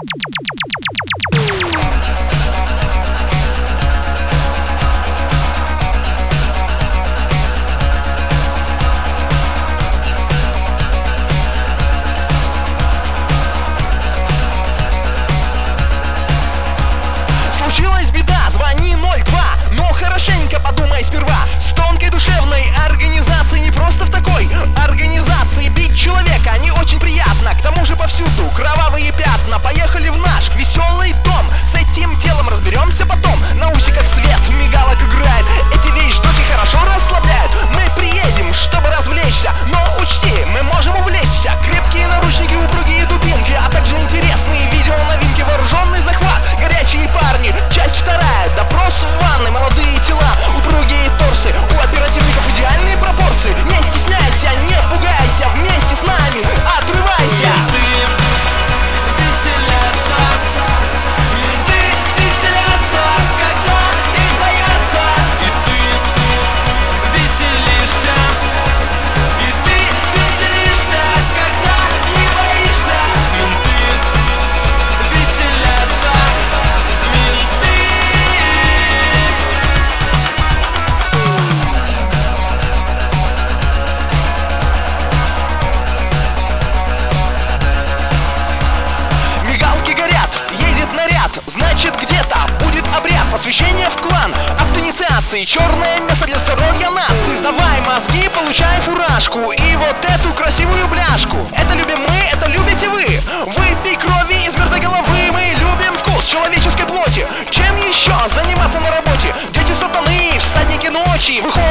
Случилась беда, звони 02, но хорошенько подумай сперва. С тонкой душевной организацией, не просто в такой организации бить человека не очень приятно. К тому же повсюду кровавые пятна. Поехали в наш веселый дом, с этим делом разберемся потом. На усиках свет мигалок играет, эти вещдоки хорошо расслабляют. Мы приедем, чтобы развлечься, но учти, мы можем увлечься. Крепкие наручники, упругие дубинки, а также интересные видео-новинки. Вооруженный захват, горячие парни. Часть вторая, допрос в ванной. Молодые тела, упругие торсы. У оперативников идеальные пропорции. Не стесняйся, не пугайся, вместе с нами отрывайся. Значит, где-то будет обряд посвящения в клан, акт инициации, черное мясо для здоровья нации. Сдавай мозги, получай фуражку и вот эту красивую бляшку. Это любим мы, это любите вы. Выпей крови из мертвой головы. Мы любим вкус человеческой плоти. Чем еще заниматься на работе? Дети сатаны, всадники ночи. Выходят